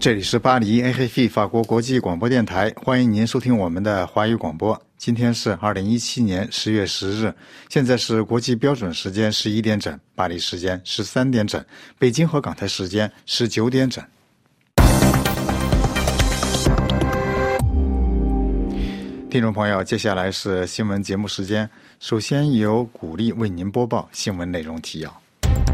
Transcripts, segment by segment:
这里是巴黎 RFI 法国国际广播电台，欢迎您收听我们的华语广播。今天是2017年10月10日，现在是国际标准时间11点整，巴黎时间13点整，北京和港台时间19点整。听众朋友，接下来是新闻节目时间，首先由古丽为您播报新闻内容提要。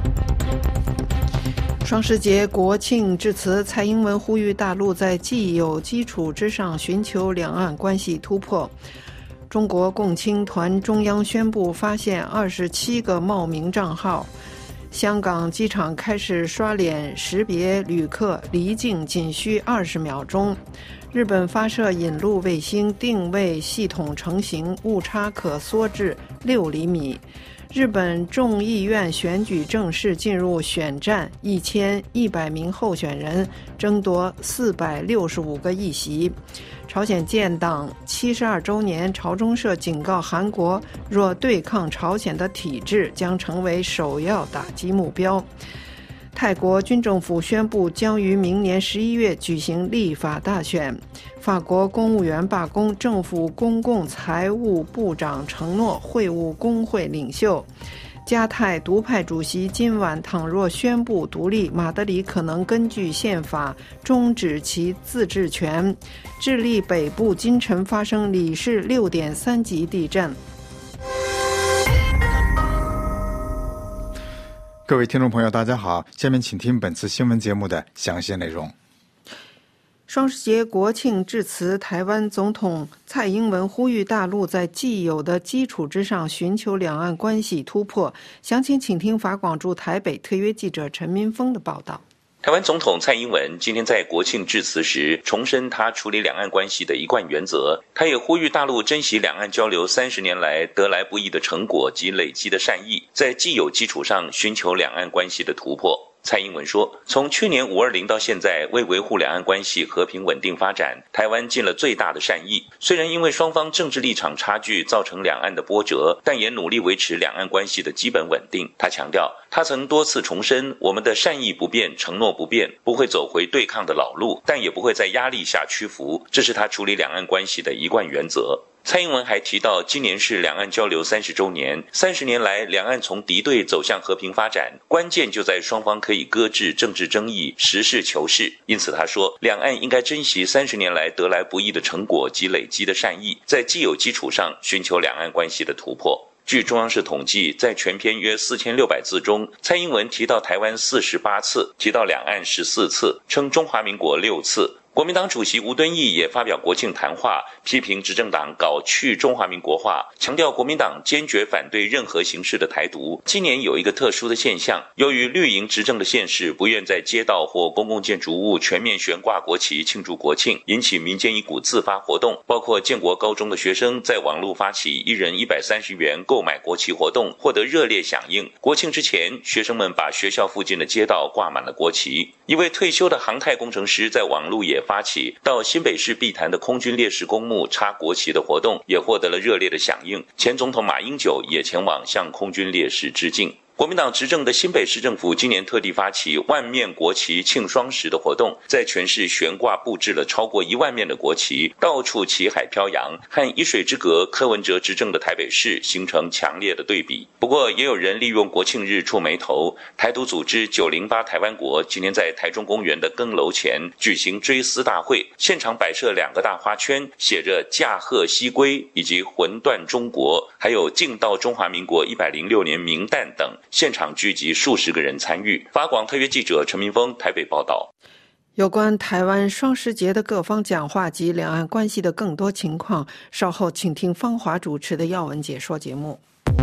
双十节国庆致辞，蔡英文呼吁大陆在既有基础之上寻求两岸关系突破。中国共青团中央宣布发现27个冒名账号。香港机场开始刷脸识别旅客，离境仅需20秒钟。日本发射引路卫星定位系统成型，误差可缩至6厘米。日本众议院选举正式进入选战，1100名候选人争夺465个议席。朝鲜建党72周年，朝中社警告韩国，若对抗朝鲜的体制将成为首要打击目标。泰国军政府宣布将于明年11月举行立法大选。法国公务员罢工，政府公共财务部长承诺会晤工会领袖。加泰独派主席今晚倘若宣布独立，马德里可能根据宪法终止其自治权。智利北部今晨发生里氏6.3级地震。 各位听众朋友大家好，下面请听本次新闻节目的详细内容。 双十节国庆致辞，台湾总统蔡英文呼吁大陆在既有的基础之上寻求两岸关系突破。详情请听法广驻台北特约记者陈民峰的报道。 台湾总统蔡英文今天在国庆致辞时重申他处理两岸关系的一贯原则，他也呼吁大陆珍惜两岸交流30年来得来不易的成果及累积的善意，在既有基础上寻求两岸关系的突破。蔡英文说，从去年520到现在，为维护两岸关系和平稳定发展，台湾尽了最大的善意。虽然因为双方政治立场差距造成两岸的波折，但也努力维持两岸关系的基本稳定。他强调，他曾多次重申，我们的善意不变，承诺不变，不会走回对抗的老路，但也不会在压力下屈服，这是他处理两岸关系的一贯原则。蔡英文还提到，今年是两岸交流30周年，30年来两岸从敌对走向和平发展，关键就在双方可以搁置政治争议，实事求是。因此他说，两岸应该珍惜30年来得来不易的成果及累积的善意，在既有基础上寻求两岸关系的突破。据中央社统计，在全篇约4600字中，蔡英文提到台湾48次，提到两岸14次，称中华民国6次。国民党主席吴敦义也发表国庆谈话，批评执政党搞去中华民国化，强调国民党坚决反对任何形式的台独。今年有一个特殊的现象，由于绿营执政的县市不愿在街道或公共建筑物全面悬挂国旗庆祝国庆，引起民间一股自发活动，包括建国高中的学生在网络发起1人130元购买国旗活动，获得热烈响应。国庆之前，学生们把学校附近的街道挂满了国旗。一位退休的航太工程师在网络也发起到新北市碧潭的空军烈士公墓插国旗的活动，也获得了热烈的响应。前总统马英九也前往向空军烈士致敬。国民党执政的新北市政府今年特地发起万面国旗庆双十的活动，在全市悬挂布置了超过1万面的国旗，到处旗海飘扬，和一水之隔柯文哲执政的台北市形成强烈的对比。不过也有人利用国庆日触眉头，台独组织908台湾国今天在台中公园的更楼前举行追思大会，现场摆设2个大花圈，写着驾鹤西归以及魂断中国，还有敬到中华民国106年明旦等，现场聚集数十个人参与。法广特约记者陈明峰台北报道。 有关台湾双十节的各方讲话及两岸关系的更多情况，稍后请听方华主持的要闻解说节目。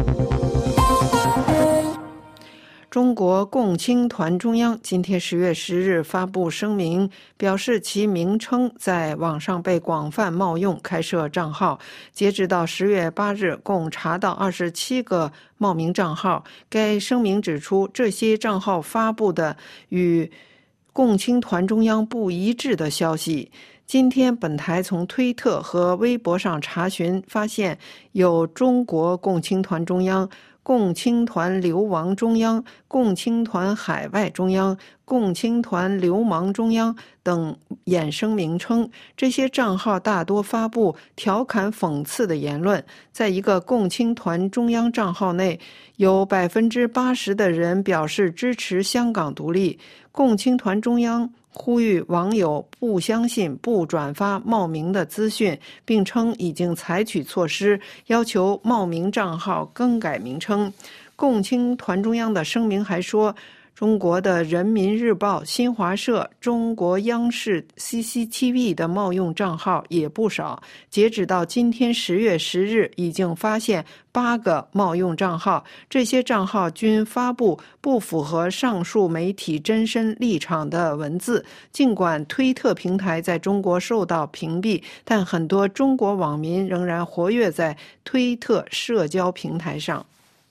中国共青团中央今天10月10日发布声明，表示其名称在网上被广泛冒用，开设账号。截止到10月8日，共查到27个冒名账号。该声明指出，这些账号发布的与共青团中央不一致的消息。今天本台从推特和微博上查询，发现有中国共青团中央、 共青团流亡中央、共青团海外中央、共青团流氓中央等衍生名称。这些账号大多发布调侃讽刺的言论。在一个共青团中央账号内，有80%的人表示支持香港独立。共青团中央呼吁网友不相信、不转发冒名的资讯，并称已经采取措施，要求冒名账号更改名称。共青团中央的声明还说，中国的人民日报、新华社、中国央视 CCTV 的冒用账号也不少。截止到今天10月10日，已经发现8个冒用账号，这些账号均发布不符合上述媒体真身立场的文字。尽管推特平台在中国受到屏蔽，但很多中国网民仍然活跃在推特社交平台上。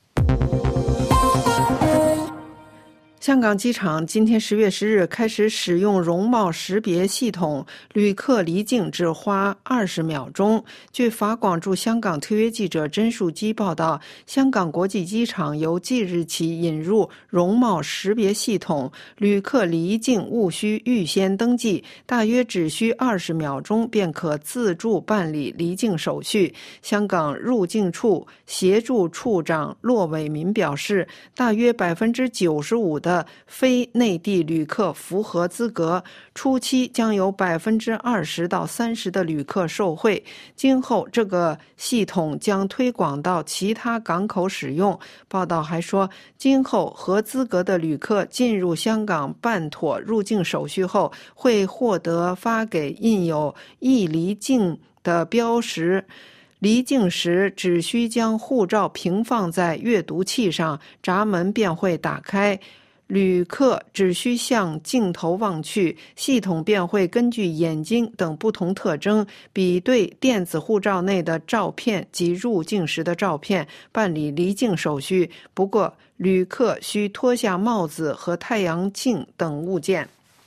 香港机场今天10月10日开始使用容貌识别系统，旅客离境只花20秒钟。据法广驻香港特约记者甄树基报道，香港国际机场由即日起引入容貌识别系统，旅客离境务需预先登记，大约只需20秒钟便可自助办理离境手续。香港入境处协助处长骆伟民表示，大约95%的非内地旅客符合资格，初期将有20%到30%的旅客受惠，今后这个系统将推广到其他港口使用。报道还说，今后合资格的旅客进入香港办妥入境手续后，会获得发给印有易离境的标识，离境时只需将护照平放在阅读器上，闸门便会打开，旅客只需向镜头望去，系统便会根据眼睛等不同特征比对电子护照内的照片及入境时的照片，办理离境手续。不过，旅客需脱下帽子和太阳镜等物件。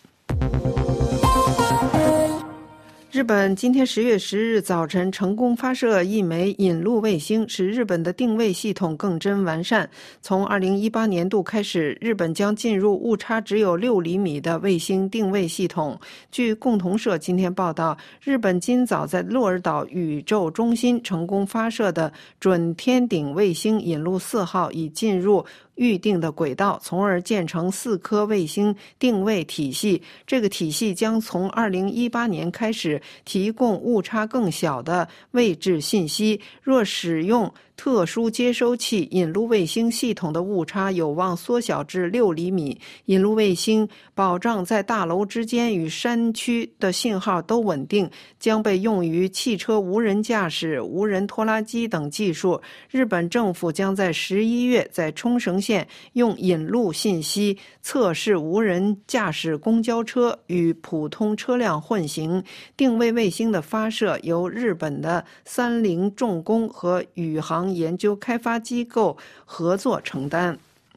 日本今天10月10日早晨成功发射一枚引路卫星，使日本的定位系统更臻完善。从2018年度开始，日本将进入误差只有6厘米的卫星定位系统。据共同社今天报道，日本今早在鹿儿岛宇宙中心成功发射的准天顶卫星引路4号已进入预定的轨道，从而建成4颗卫星定位体系。这个体系将从2018年开始提供误差更小的位置信息，若使用特殊接收器引路卫星系统的误差有望缩小至6厘米。引路卫星保障在大楼之间与山区的信号都稳定，将被用于汽车无人驾驶、无人拖拉机等技术。日本政府将在11月在冲绳县用引路信息测试无人驾驶公交车与普通车辆混行。定位卫星的发射由日本的三菱重工和宇航研究开发机构合作承担。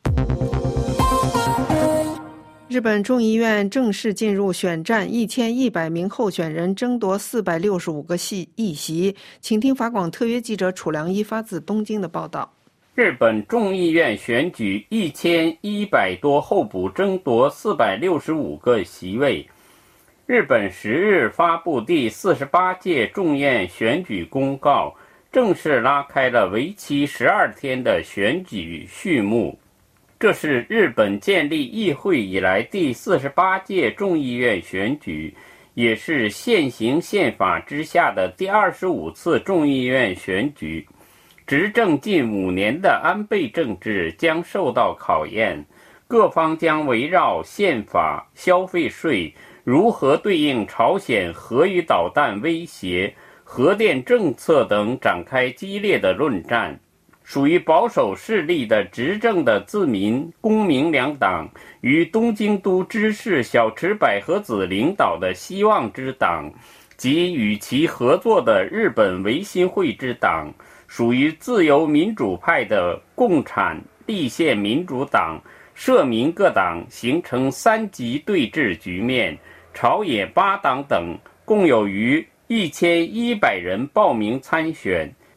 日本众议院正式进入选战，1100名候选人争夺465个议席。请听法广特约记者楚良一发自东京的报道。 日本众议院选举1100多候补争夺465个席位。日本10日发布第48届众院选举公告，正式拉开了为期12天的选举序幕。这是日本建立议会以来第48届众议院选举，也是现行宪法之下的第25次众议院选举。执政近5年的安倍政治将受到考验，各方将围绕宪法、消费税、如何对应朝鲜核与导弹威胁、核电政策等展开激烈的论战。属于保守势力的执政的自民、公明两党与东京都知事小池百合子领导的希望之党及与其合作的日本维新会之党，属于自由民主派的共产、立宪民主党、社民各党形成3级对峙局面。朝野8党等共有逾1100人报名参选，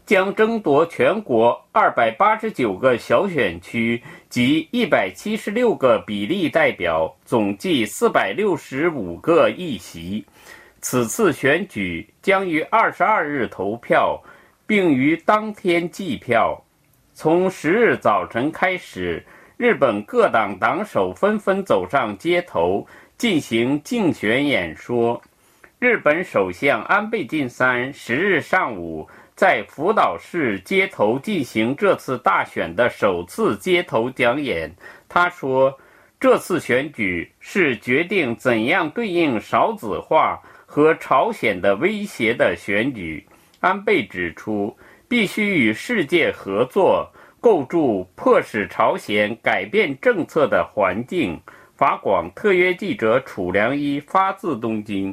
将争夺全国289个小选区及176个比例代表，总计465个议席。此次选举将于22日投票，并于当天计票。从10日早晨开始，日本各党党首纷纷走上街头进行竞选演说。日本首相安倍晋三10日上午在福岛市街头进行这次大选的首次街头讲演。他说，这次选举是决定怎样对应少子化和朝鲜的威胁的选举。安倍指出，必须与世界合作，构筑迫使朝鲜改变政策的环境。法广特约记者楚良一发自东京。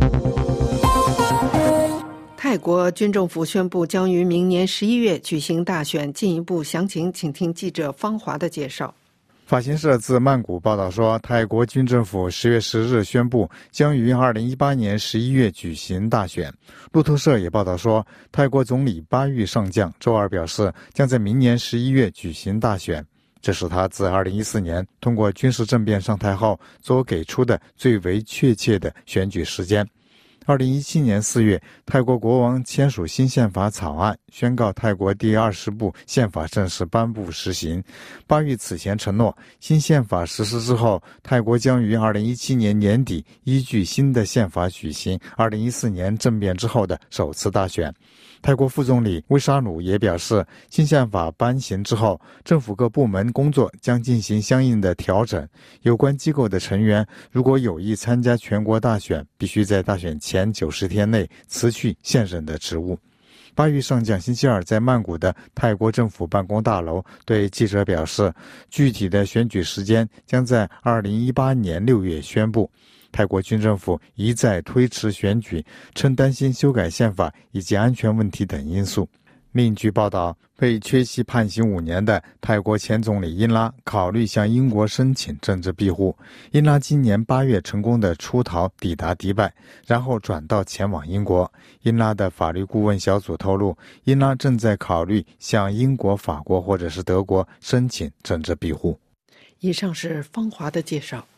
泰国军政府宣布将于明年11月举行大选，进一步详情请听记者方华的介绍。 法新社自曼谷报道说，泰国军政府10月10日宣布将于2018年11月举行大选。路透社也报道说，泰国总理巴育上将周二表示，将在明年11月举行大选。这是他自2014年通过军事政变上台后所给出的最为确切的选举时间。2017年4月，泰国国王签署新宪法草案，宣告泰国第20部宪法正式颁布实行。巴育此前承诺，新宪法实施之后，泰国将于2017年年底依据新的宪法举行2014年政变之后的首次大选。泰国副总理威沙努也表示，新宪法颁行之后，政府各部门工作将进行相应的调整。有关机构的成员如果有意参加全国大选，必须在大选前90天内辞去现任的职务。巴育上将星期二在曼谷的泰国政府办公大楼对记者表示，具体的选举时间将在2018年6月宣布。泰国军政府一再推迟选举，称担心修改宪法以及安全问题等因素。另据报道，被缺席判刑5年的泰国前总理英拉考虑向英国申请政治庇护。英拉今年8月成功的出逃抵达迪拜，然后转道前往英国。英拉的法律顾问小组透露，英拉正在考虑向英国、法国或者是德国申请政治庇护。 以上是方华的介绍。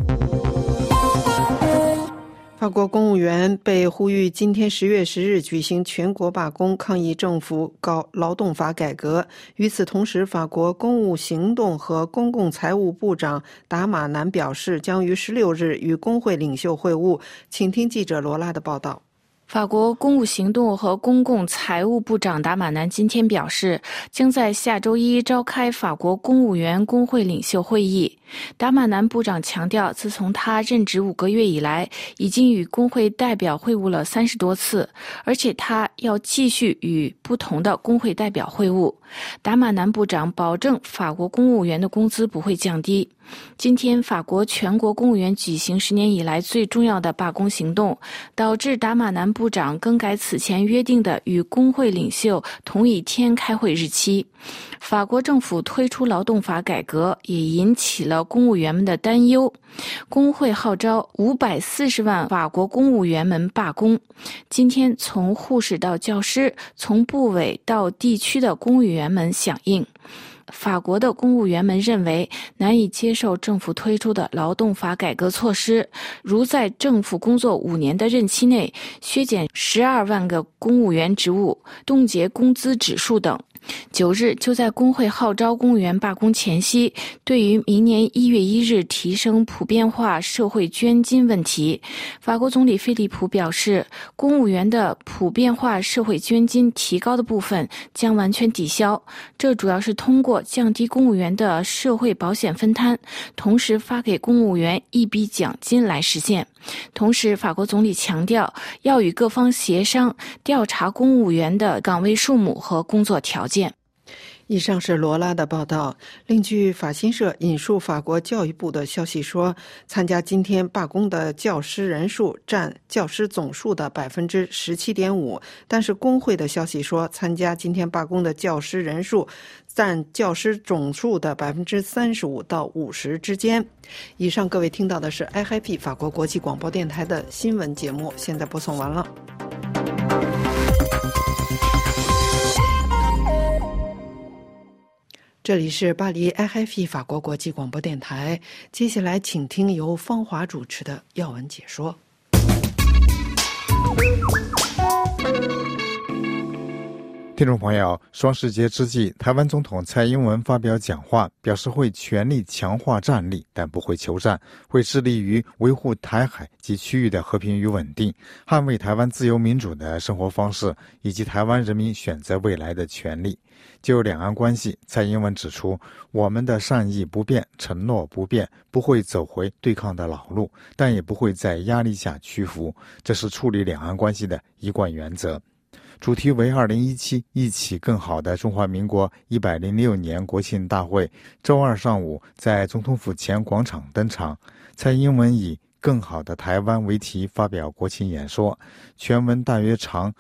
法国公务员被呼吁今天10月10日举行全国罢工，抗议政府搞劳动法改革。与此同时，法国公务行动和公共财务部长达马南表示，将于16日与工会领袖会晤。请听记者罗拉的报道。 法国公务行动和公共财务部长达马南今天表示，将在下周一召开法国公务员工会领袖会议。达马南部长强调，自从他任职5个月以来，已经与工会代表会晤了30多次，而且他要继续与不同的工会代表会晤。达马南部长保证法国公务员的工资不会降低。今天，法国全国公务员举行10年以来最重要的罢工行动，导致达马南部长更改此前约定的与工会领袖同一天开会日期。法国政府推出劳动法改革，也引起了公务员们的担忧。工会号召540万法国公务员们罢工。今天，从护士到教师，从部委到地区的公务员们响应。法国的公务员们认为难以接受政府推出的劳动法改革措施，如在政府工作5年的任期内削减12万个公务员职务、冻结工资指数等。9日，就在工会号召公务员罢工前夕，对于明年1月1日提升普遍化社会捐金问题，法国总理菲利普表示，公务员的普遍化社会捐金提高的部分将完全抵消，这主要是通过降低公务员的社会保险分摊，同时发给公务员一笔奖金来实现。同时，法国总理强调要与各方协商，调查公务员的岗位数目和工作条件。 以上是罗拉的报道。另据法新社引述法国教育部的消息说，参加今天罢工的教师人数占教师总数的 17.5%， 但是工会的消息说，参加今天罢工的教师人数占教师总数的 35%到50%之间。以上各位听到的是 IHP 法国国际广播电台的新闻节目，现在播送完了。 这里是巴黎 RFI 法国国际广播电台，接下来请听由方华主持的要闻解说。 听众朋友，双十节之际，台湾总统蔡英文发表讲话，表示会全力强化战力，但不会求战，会致力于维护台海及区域的和平与稳定，捍卫台湾自由民主的生活方式，以及台湾人民选择未来的权利。就两岸关系，蔡英文指出，我们的善意不变，承诺不变，不会走回对抗的老路，但也不会在压力下屈服，这是处理两岸关系的一贯原则。主题为2017一起更好的中华民国106年国庆大会周二上午在总统府前广场登场。蔡英文以更好的台湾为题发表国庆演说，全文大约长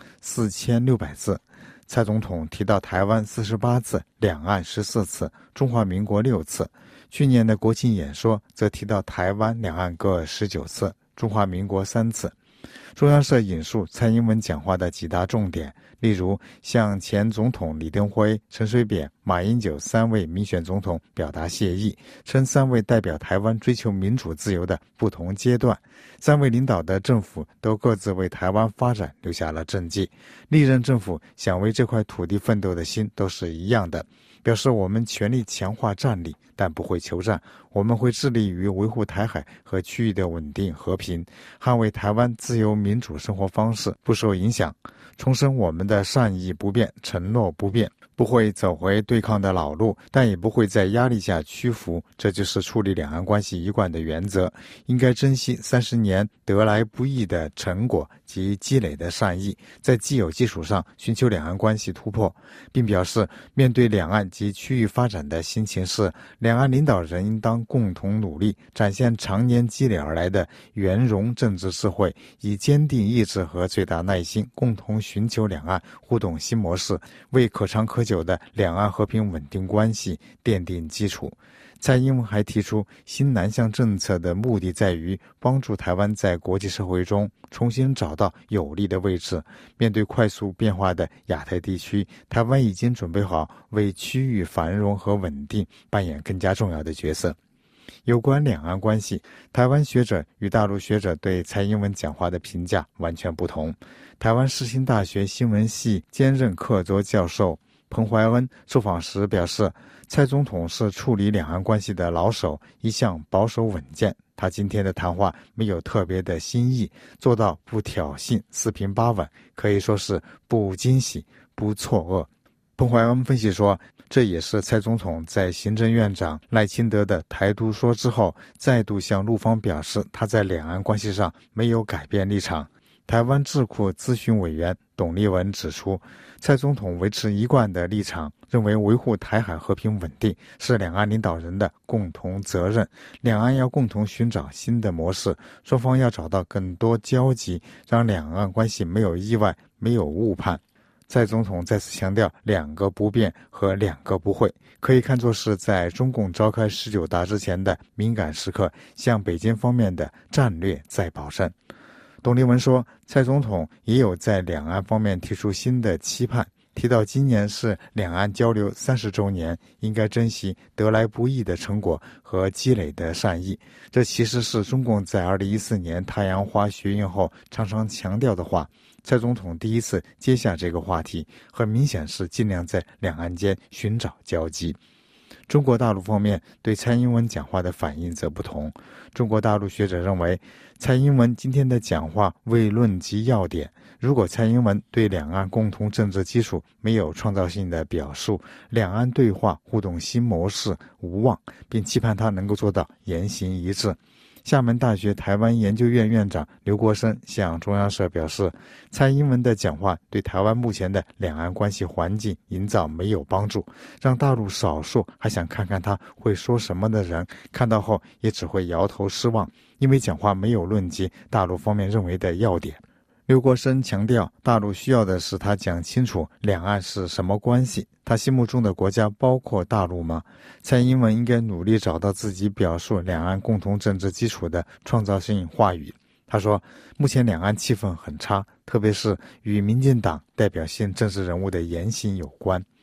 4600字。蔡总统提到台湾48次，两岸14次，中华民国6次。去年的国庆演说则提到台湾两岸各19次，中华民国3次。中央社引述蔡英文讲话的几大重点，例如向前总统李登辉、陈水扁、马英九3位民选总统表达谢意，称3位代表台湾追求民主自由的不同阶段，3位领导的政府都各自为台湾发展留下了政绩，历任政府想为这块土地奋斗的心都是一样的，表示我们全力强化战力，但不会求战，我们会致力于维护台海和区域的稳定和平，捍卫台湾自由民主生活方式不受影响，重申我们的善意不变，承诺不变，不会走回对抗的老路，但也不会在压力下屈服，这就是处理两岸关系一贯的原则，应该珍惜30年得来不易的成果及积累的善意，在既有基础上寻求两岸关系突破，并表示面对两岸及区域发展的新形势，两岸领导人应当共同努力，展现常年积累而来的圆融政治智慧，以坚定意志和最大耐心，共同寻求两岸互动新模式，为可长可久的两岸和平稳定关系奠定基础。蔡英文还提出，新南向政策的目的在于帮助台湾在国际社会中重新找到有利的位置。面对快速变化的亚太地区，台湾已经准备好为区域繁荣和稳定扮演更加重要的角色。有关两岸关系，台湾学者与大陆学者对蔡英文讲话的评价完全不同。台湾世新大学新闻系兼任客座教授彭怀恩受访时表示，蔡总统是处理两岸关系的老手，一向保守稳健。他今天的谈话没有特别的新意，做到不挑衅，四平八稳，可以说是不惊喜，不错愕。彭怀恩分析说，这也是蔡总统在行政院长赖清德的台独说之后，再度向陆方表示他在两岸关系上没有改变立场。台湾智库咨询委员董立文指出，蔡总统维持一贯的立场，认为维护台海和平稳定是两岸领导人的共同责任，两岸要共同寻找新的模式，双方要找到更多交集，让两岸关系没有意外，没有误判。蔡总统再次强调2个不变和2个不会，可以看作是在中共召开19大之前的敏感时刻向北京方面的战略再保证。董立文说，蔡总统也有在两岸方面提出新的期盼，提到今年是两岸交流30周年，应该珍惜得来不易的成果和积累的善意。这其实是中共在2014年太阳花学运后常常强调的话。蔡总统第一次接下这个话题，很明显是尽量在两岸间寻找交集。中国大陆方面对蔡英文讲话的反应则不同。中国大陆学者认为，蔡英文今天的讲话未论及要点，如果蔡英文对两岸共同政治基础没有创造性的表述，两岸对话互动新模式无望，并期盼他能够做到言行一致。厦门大学台湾研究院院长刘国生向中央社表示，蔡英文的讲话对台湾目前的两岸关系环境营造没有帮助，让大陆少数还想看看他会说什么的人看到后也只会摇头失望，因为讲话没有论及大陆方面认为的要点。刘国生强调，大陆需要的是他讲清楚两岸是什么关系，他心目中的国家包括大陆吗？蔡英文应该努力找到自己表述两岸共同政治基础的创造性话语。他说，目前两岸气氛很差，特别是与民进党代表性政治人物的言行有关。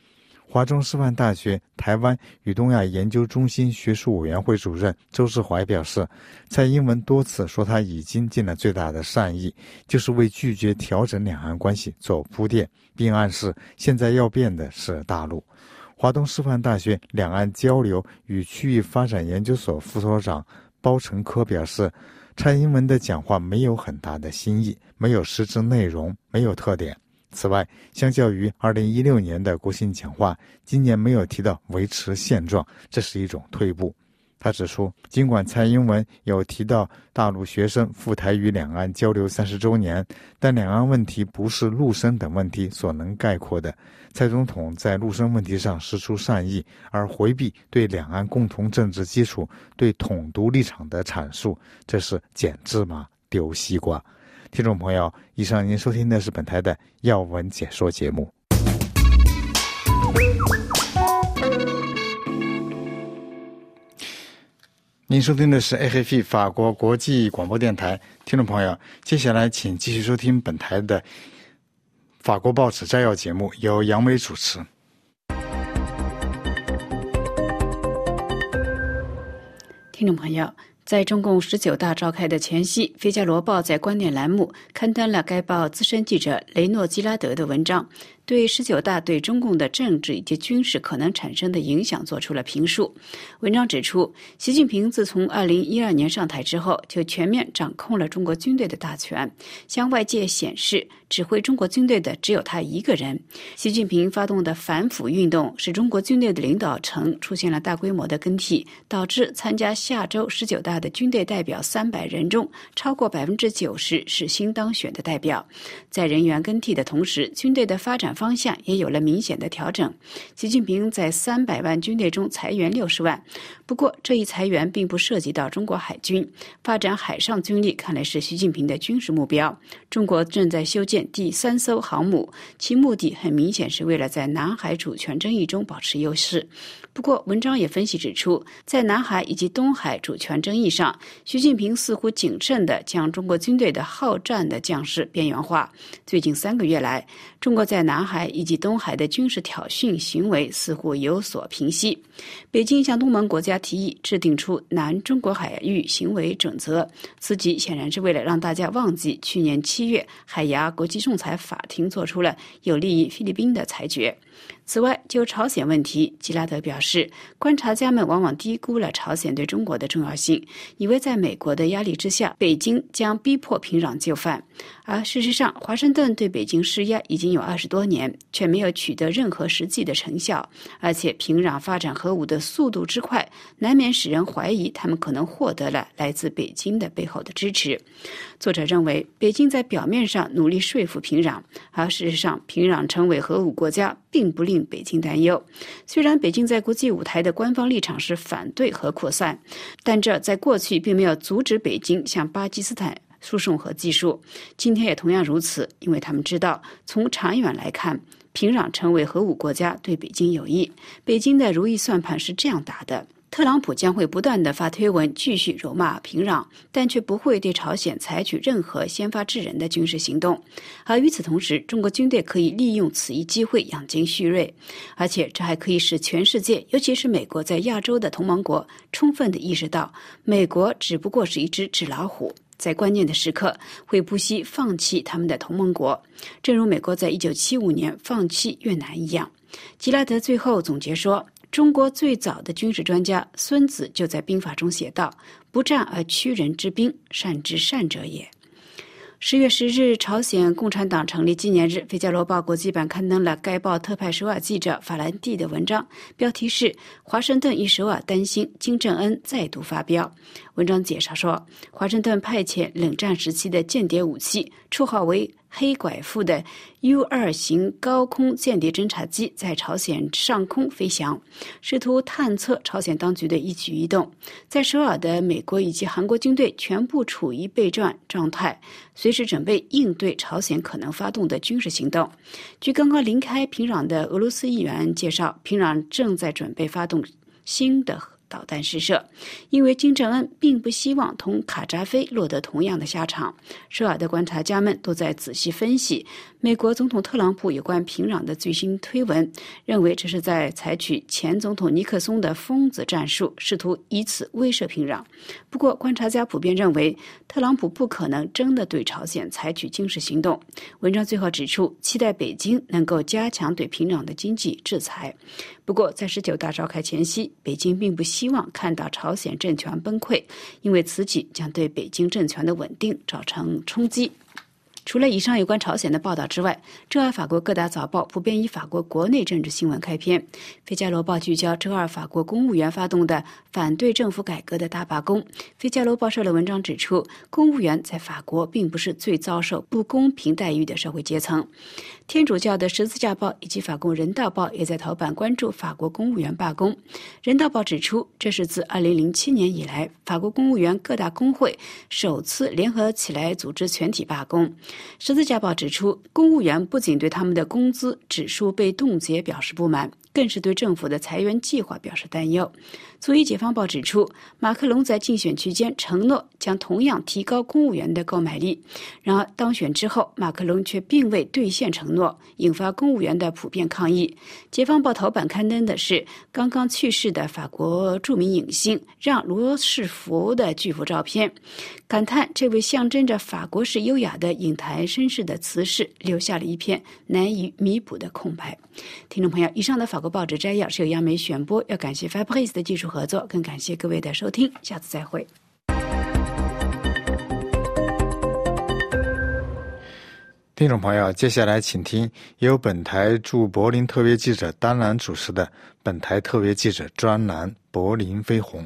华中师范大学台湾与东亚研究中心学术委员会主任周志怀表示，蔡英文多次说他已经尽了最大的善意，就是为拒绝调整两岸关系做铺垫，并暗示现在要变的是大陆。华东师范大学两岸交流与区域发展研究所副所长包成科表示，蔡英文的讲话没有很大的新意，没有实质内容，没有特点。此外，相较于2016年的国庆讲话，今年没有提到维持现状，这是一种退步。他指出，尽管蔡英文有提到大陆学生赴台与两岸交流30周年，但两岸问题不是陆生等问题所能概括的。蔡总统在陆生问题上施出善意，而回避对两岸共同政治基础、对统独立场的阐述，这是捡芝麻丢西瓜。听众朋友，以上您收听的是本台的要闻解说节目。您收听的是 AFP 法国国际广播电台。听众朋友，接下来请继续收听本台的法国报纸摘要节目，由杨梅主持。 听众朋友，在中共19大召开的前夕，《费加罗报》在观点栏目刊登了该报资深记者雷诺基拉德的文章，对19大对中共的政治以及军事可能产生的影响做出了评述。文章指出，习近平自从2012年上台之后，就全面掌控了中国军队的大权，向外界显示指挥中国军队的只有他一个人。习近平发动的反腐运动使中国军队的领导层出现了大规模的更替，导致参加下周19大的军队代表300人中，超过90%是新当选的代表。在人员更替的同时，军队的发展方向也有了明显的调整。习近平在300万军队中裁员60万，不过这一裁员并不涉及到中国海军，发展海上军力看来是习近平的军事目标。中国正在修建第3艘航母，其目的很明显是为了在南海主权争议中保持优势。不过文章也分析指出，在南海以及东海主权争议上，习近平似乎谨慎地将中国军队的好战的将士边缘化。最近3个月来，中国在南海以及东海的军事挑衅行为似乎有所平息。北京向东盟国家提议制定出南中国海域行为准则，此举显然是为了让大家忘记去年7月海牙国际仲裁法庭做出了有利于菲律宾的裁决。此外，就朝鲜问题，基拉德表示，观察家们往往低估了朝鲜对中国的重要性，以为在美国的压力之下，北京将逼迫平壤就范。而事实上，华盛顿对北京施压已经有20多年，却没有取得任何实际的成效。而且平壤发展核武的速度之快，难免使人怀疑他们可能获得了来自北京的背后的支持。作者认为，北京在表面上努力说服平壤，而事实上，平壤成为核武国家并不令北京担忧。虽然北京在国际舞台的官方立场是反对核扩散，但这在过去并没有阻止北京向巴基斯坦输送核技术，今天也同样如此，因为他们知道，从长远来看，平壤成为核武国家对北京有益。北京的如意算盘是这样打的：特朗普将会不断地发推文继续辱骂平壤，但却不会对朝鲜采取任何先发制人的军事行动。而与此同时，中国军队可以利用此一机会养精蓄锐，而且这还可以使全世界，尤其是美国在亚洲的同盟国，充分地意识到，美国只不过是一只纸老虎，在关键的时刻会不惜放弃他们的同盟国，正如美国在1975年放弃越南一样。吉拉德最后总结说，中国最早的军事专家孙子就在兵法中写道：不战而屈人之兵，善之善者也。10月10日，朝鲜共产党成立纪念日，《费加罗报》国际版刊登了该报特派首尔记者法兰蒂的文章，标题是华盛顿与首尔担心金正恩再度发飙。文章介绍说，华盛顿派遣冷战时期的间谍武器，绰号为黑拐负的 U-2 型高空间谍侦察机在朝鲜上空飞翔，试图探测朝鲜当局的一举一动。在首尔的美国以及韩国军队全部处于备战状态，随时准备应对朝鲜可能发动的军事行动。据刚刚离开平壤的俄罗斯议员介绍，平壤正在准备发动新的导弹试射，因为金正恩并不希望同卡扎菲落得同样的下场。首尔的观察家们都在仔细分析美国总统特朗普有关平壤的最新推文，认为这是在采取前总统尼克松的疯子战术，试图以此威慑平壤。不过，观察家普遍认为，特朗普不可能真的对朝鲜采取军事行动。文章最后指出，期待北京能够加强对平壤的经济制裁。不过，在19大召开前夕，北京并不希望看到朝鲜政权崩溃，因为此举将对北京政权的稳定造成冲击。除了以上有关朝鲜的报道之外，周二法国各大早报普遍以法国国内政治新闻开篇。《费加罗报》聚焦周二法国公务员发动的反对政府改革的大罢工。《费加罗报》社论文章指出，公务员在法国并不是最遭受不公平待遇的社会阶层。天主教的《十字架报》以及法国《人道报》也在头版关注法国公务员罢工。《人道报》指出，这是自2007年以来法国公务员各大工会首次联合起来组织全体罢工。十字架报指出，公务员不仅对他们的工资指数被冻结表示不满，更是对政府的裁员计划表示担忧。左翼解放报指出，马克龙在竞选期间承诺将同样提高公务员的购买力，然而当选之后，马克龙却并未兑现承诺，引发公务员的普遍抗议。解放报头版刊登的是刚刚去世的法国著名影星让·罗士福的巨幅照片，感叹这位象征着法国式优雅的影坛绅士的辞世留下了一片难以弥补的空白。听众朋友，以上的法国报纸摘要是由央美选播，要感谢 Fabrice 的技术合作，更感谢各位的收听，下次再会。 听众朋友，接下来请听由本台驻柏林特别记者丹兰主持的本台特别记者专栏《柏林飞鸿》。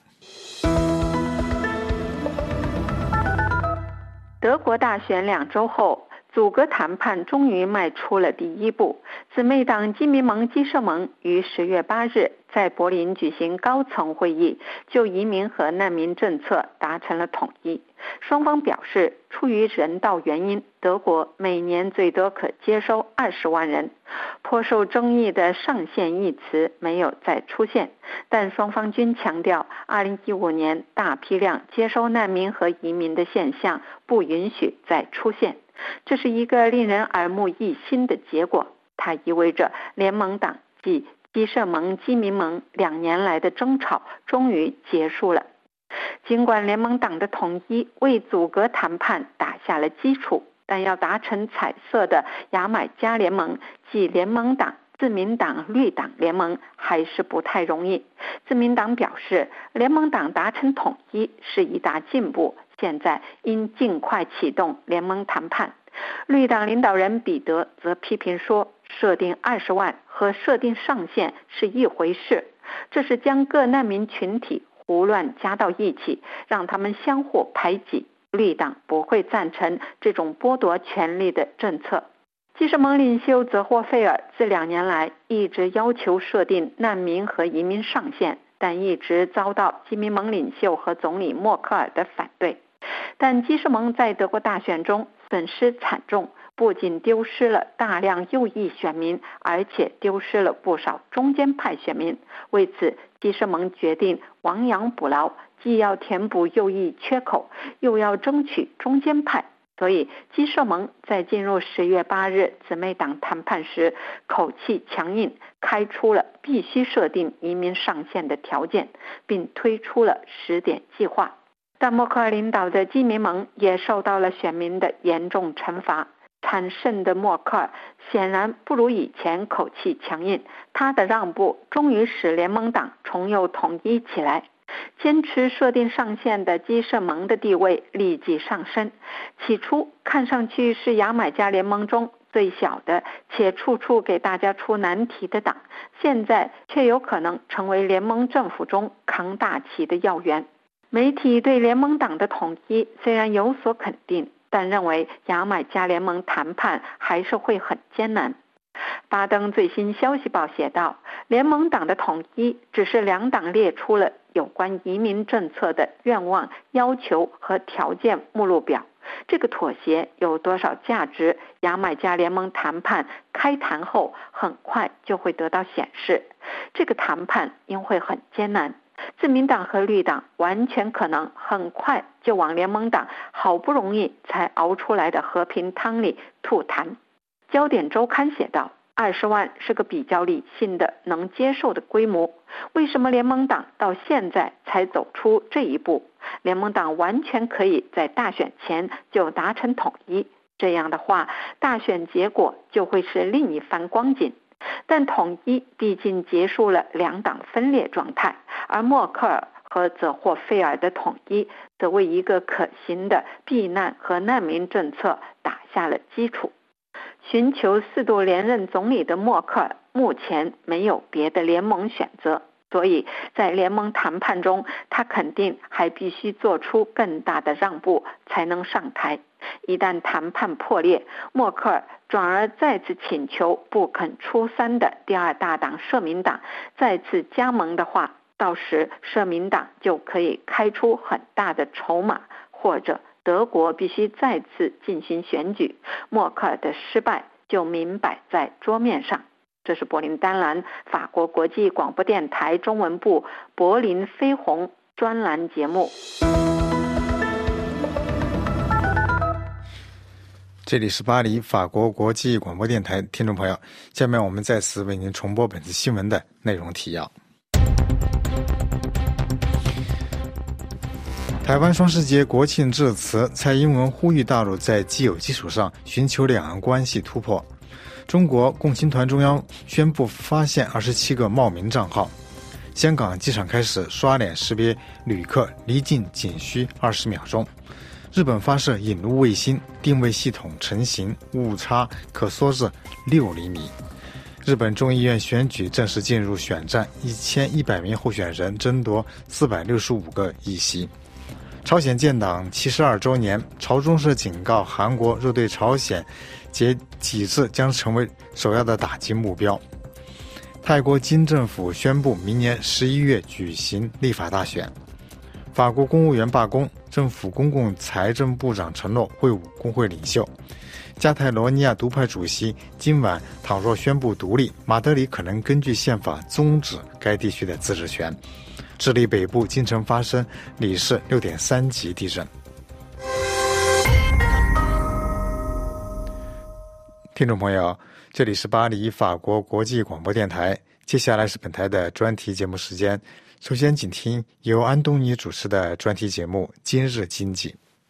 德国大选2周后，组阁谈判终于迈出了第一步。姊妹党基民盟基社盟于10月8日在柏林举行高层会议，就移民和难民政策达成了统一。双方表示，出于人道原因，德国每年最多可接收20万人。颇受争议的上限一词没有再出现，但双方均强调2015年大批量接收难民和移民的现象不允许再出现。这是一个令人耳目一新的结果，它意味着联盟党即基社盟、基民盟2年来的争吵终于结束了。尽管联盟党的统一为组阁谈判打下了基础，但要达成彩色的牙买加联盟即联盟党、自民党、绿党联盟还是不太容易。自民党表示，联盟党达成统一是一大进步，现在应尽快启动联盟谈判。绿党领导人彼得则批评说，设定20万和设定上限是一回事，这是将各难民群体胡乱加到一起，让他们相互排挤。绿党不会赞成这种剥夺权利的政策。基社盟领袖泽霍费尔自2年来一直要求设定难民和移民上限，但一直遭到基民盟领袖和总理默克尔的反对。但基社盟在德国大选中损失惨重，不仅丢失了大量右翼选民，而且丢失了不少中间派选民。为此，基社盟决定亡羊补牢，既要填补右翼缺口，又要争取中间派。所以基社盟在进入10月8日姊妹党谈判时，口气强硬，开出了必须设定移民上限的条件，并推出了10点计划。但默克尔领导的基民盟也受到了选民的严重惩罚。惨胜的默克尔显然不如以前口气强硬，他的让步终于使联盟党重又统一起来。坚持设定上限的基社盟的地位立即上升，起初看上去是牙买加联盟中最小的且处处给大家出难题的党，现在却有可能成为联盟政府中扛大旗的要员。媒体对联盟党的统一虽然有所肯定，但认为牙买加联盟谈判还是会很艰难。巴登最新消息报写道，联盟党的统一只是两党列出了有关移民政策的愿望、要求和条件目录表。这个妥协有多少价值，牙买加联盟谈判开谈后很快就会得到显示。这个谈判应会很艰难。 自民党和绿党完全可能很快就往联盟党好不容易才熬出来的和平汤里吐痰。焦点周刊写道，20万是个比较理性的能接受的规模，为什么联盟党到现在才走出这一步？联盟党完全可以在大选前就达成统一，这样的话大选结果就会是另一番光景。但统一毕竟结束了两党分裂状态，而默克尔和泽霍费尔的统一则为一个可行的避难和难民政策打下了基础。寻求4度连任总理的默克尔目前没有别的联盟选择，所以在联盟谈判中他肯定还必须做出更大的让步才能上台。一旦谈判破裂，默克尔转而再次请求不肯出山的第二大党社民党再次加盟的话，到时社民党就可以开出很大的筹码，或者德国必须再次进行选举，默克尔的失败就明摆在桌面上。这是柏林丹兰法国国际广播电台中文部柏林飞鸿专栏节目。 这里是巴黎法国国际广播电台，听众朋友，下面我们再次为您重播本次新闻的内容提要。台湾双十节国庆致辞，蔡英文呼吁大陆在既有基础上寻求两岸关系突破。中国共青团中央宣布发现27个冒名账号。香港机场开始刷脸识别旅客离境仅需20秒钟。日本发射引路卫星，定位系统成型，误差可缩至6厘米。日本众议院选举正式进入选战，1100名候选人争夺465个议席。朝鲜建党72周年，朝中社警告韩国若对朝鲜抵制将成为首要的打击目标。泰国金政府宣布明年11月举行立法大选。法国公务员罢工，政府公共财政部长承诺会晤工会领袖。加泰罗尼亚独派主席今晚倘若宣布独立，马德里可能根据宪法终止该地区的自治权。智利北部京城发生里氏6.3级地震。听众朋友，这里是巴黎法国国际广播电台，接下来是本台的专题节目时间。首先请听由安东尼主持的专题节目《今日经济》。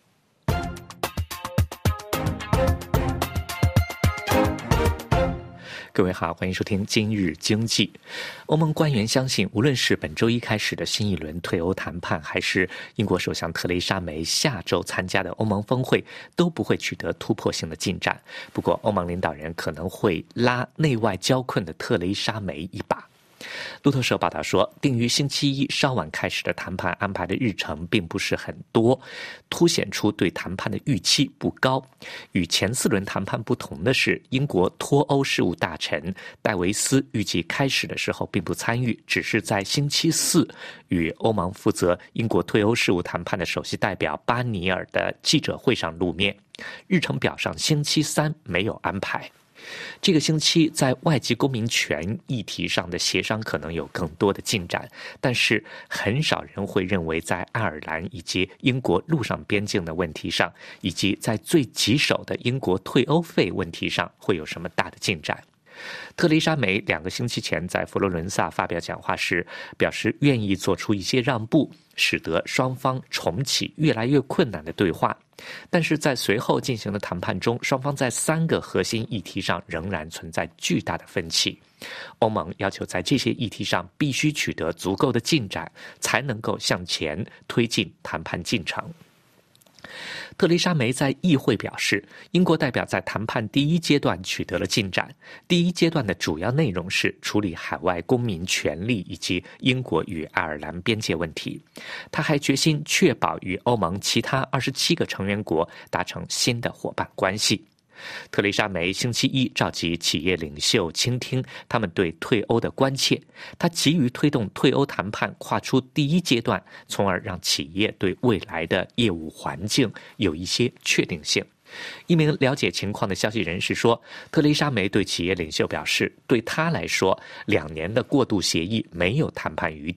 各位好，欢迎收听今日经济。欧盟官员相信，无论是本周一开始的新一轮退欧谈判，还是英国首相特蕾莎梅下周参加的欧盟峰会，都不会取得突破性的进展。不过，欧盟领导人可能会拉内外交困的特蕾莎梅一把。路透社报道说，定于星期一稍晚开始的谈判安排的日程并不是很多，凸显出对谈判的预期不高。与前4轮谈判不同的是，英国脱欧事务大臣戴维斯预计开始的时候并不参与，只是在星期4与欧盟负责英国退欧事务谈判的首席代表巴尼尔的记者会上露面。日程表上星期3没有安排。这个星期在外籍公民权议题上的协商可能有更多的进展，但是很少人会认为在爱尔兰以及英国陆上边境的问题上，以及在最棘手的英国退欧费问题上会有什么大的进展。特蕾莎梅2个星期前在佛罗伦萨发表讲话时，表示愿意做出一些让步，使得双方重启越来越困难的对话。但是在随后进行的谈判中，双方在3个核心议题上仍然存在巨大的分歧。欧盟要求在这些议题上必须取得足够的进展，才能够向前推进谈判进程。特蕾莎梅在议会表示，英国代表在谈判第1阶段取得了进展。第1阶段的主要内容是处理海外公民权利以及英国与爱尔兰边界问题。他还决心确保与欧盟其他27个成员国达成新的伙伴关系。特蕾莎梅星期一召集企业领袖倾听他们对退欧的关切，她急于推动退欧谈判跨出第1阶段，从而让企业对未来的业务环境有一些确定性。一名了解情况的消息人士说，特蕾莎梅对企业领袖表示，对她来说，2年的过渡协议没有谈判余地，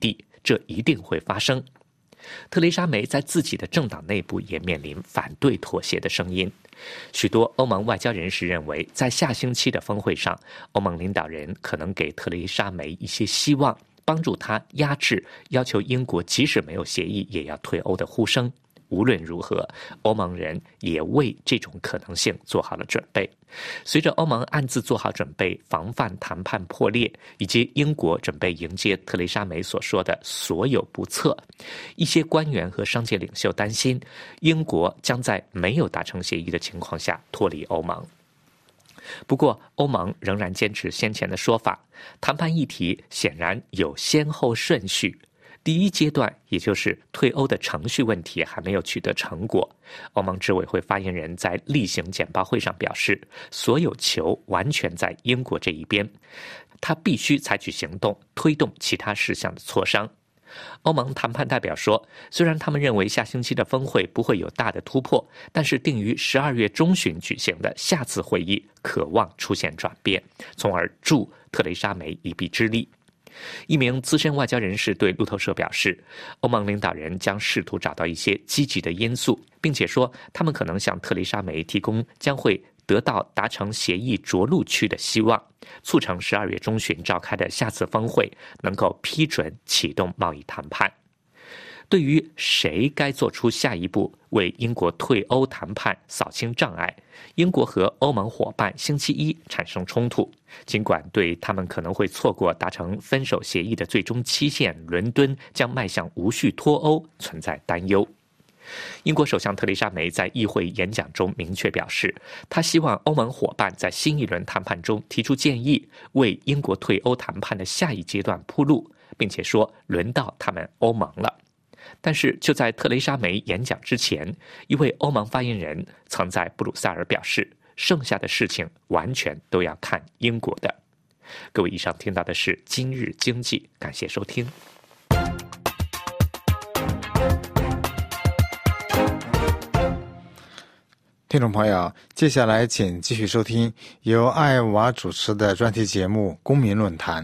这一定会发生。特蕾莎梅在自己的政党内部也面临反对妥协的声音。许多欧盟外交人士认为，在下星期的峰会上，欧盟领导人可能给特蕾莎梅一些希望，帮助她压制要求英国即使没有协议也要退欧的呼声。无论如何，欧盟人也为这种可能性做好了准备。随着欧盟暗自做好准备，防范谈判破裂，以及英国准备迎接特蕾莎梅所说的所有不测，一些官员和商界领袖担心，英国将在没有达成协议的情况下脱离欧盟。不过，欧盟仍然坚持先前的说法，谈判议题显然有先后顺序。第一阶段，也就是退欧的程序问题还没有取得成果。欧盟执委会发言人在例行简报会上表示，所有球完全在英国这一边，他必须采取行动，推动其他事项的磋商。欧盟谈判代表说，虽然他们认为下星期的峰会不会有大的突破，但是定于12月中旬举行的下次会议渴望出现转变，从而助特蕾莎梅一臂之力。一名资深外交人士对路透社表示，欧盟领导人将试图找到一些积极的因素，并且说他们可能向特蕾莎梅提供将会得到达成协议着陆区的希望，促成12月中旬召开的下次峰会能够批准启动贸易谈判。对于谁该做出下一步为英国退欧谈判扫清障碍，英国和欧盟伙伴星期一产生冲突。尽管对他们可能会错过达成分手协议的最终期限，伦敦将迈向无序脱欧存在担忧。英国首相特蕾莎梅在议会演讲中明确表示，她希望欧盟伙伴在新一轮谈判中提出建议，为英国退欧谈判的下一阶段铺路，并且说轮到他们欧盟了。但是就在特蕾莎梅演讲之前，一位欧盟发言人曾在布鲁塞尔表示，剩下的事情完全都要看英国的。各位，以上听到的是今日经济，感谢收听。 听众朋友，接下来请继续收听由艾娃主持的专题节目《公民论坛》。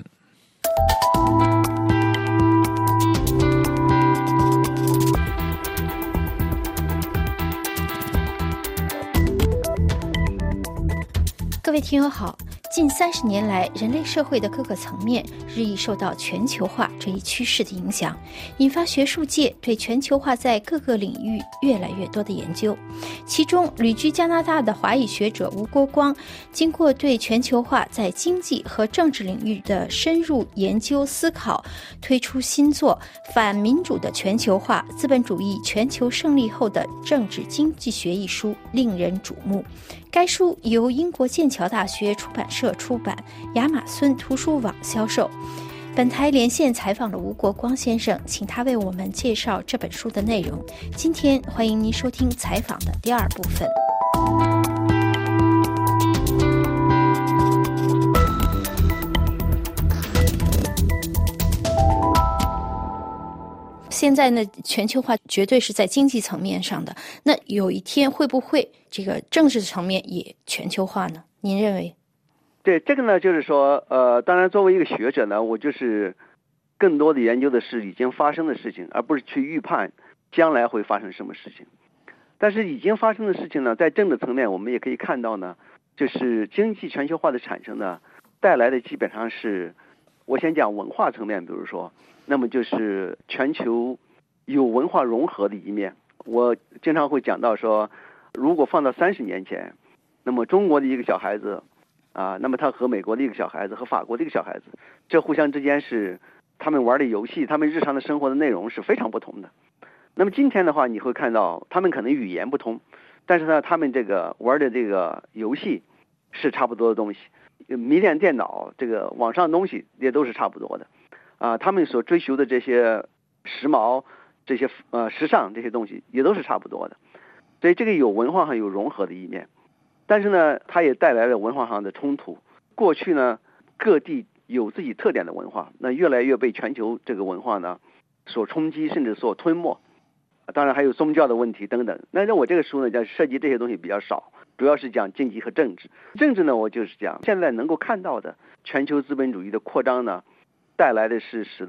各位听友好，近30年来，人类社会的各个层面日益受到全球化这一趋势的影响，引发学术界对全球化在各个领域越来越多的研究。其中，旅居加拿大的华裔学者吴国光，经过对全球化在经济和政治领域的深入研究思考，推出新作《反民主的全球化：资本主义全球胜利后的政治经济学》一书，令人瞩目。该书由英国剑桥大学出版社出版，亚马孙图书网销售。本台连线采访了吴国光先生，请他为我们介绍这本书的内容。今天欢迎您收听采访的第2部分。现在呢，全球化绝对是在经济层面上的，那有一天会不会这个政治层面也全球化呢？您认为？ 对，这个呢，就是说，当然作为一个学者呢，我就是更多的研究的是已经发生的事情，而不是去预判将来会发生什么事情。但是已经发生的事情呢，在政治层面我们也可以看到呢，就是经济全球化的产生呢，带来的基本上是，我先讲文化层面，比如说，那么就是全球有文化融合的一面。我经常会讲到说，如果放到30年前，那么中国的一个小孩子那么他和美国的一个小孩子和法国的一个小孩子，这互相之间是他们玩的游戏，他们日常的生活的内容是非常不同的。那么今天的话，你会看到他们可能语言不同，但是呢，他们这个玩的这个游戏是差不多的东西，迷恋电脑，这个网上的东西也都是差不多的。他们所追求的这些时髦、这些时尚这些东西也都是差不多的，所以这个有文化上有融合的一面，但是呢，它也带来了文化上的冲突。过去呢，各地有自己特点的文化，那越来越被全球这个文化呢所冲击，甚至所吞没。当然还有宗教的问题等等。那我这个书呢，就涉及这些东西比较少，主要是讲经济和政治。政治呢，我就是讲现在能够看到的全球资本主义的扩张呢，带来的是使得